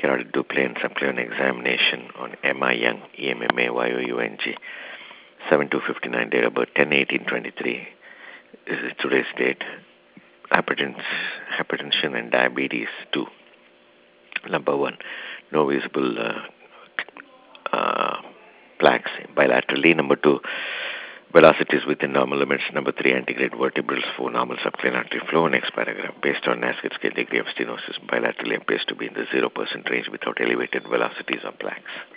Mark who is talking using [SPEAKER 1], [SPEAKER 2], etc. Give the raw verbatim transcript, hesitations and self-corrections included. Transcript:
[SPEAKER 1] carotid Duplay and subclavian examination on M I Young, E M M A Y O U N G, seven two fifty-nine, date of birth ten eighteen twenty-three. This is today's date. Hypertension, hypertension and diabetes, two. Number one, no visible uh, uh, plaques bilaterally. Number two, velocity is within normal limits. Number three, antegrade vertebrals. Four, normal subclavian artery flow. Next paragraph. Based on NASCAR scale, degree of stenosis bilaterally appears to be in the zero percent range without elevated velocities or plaques.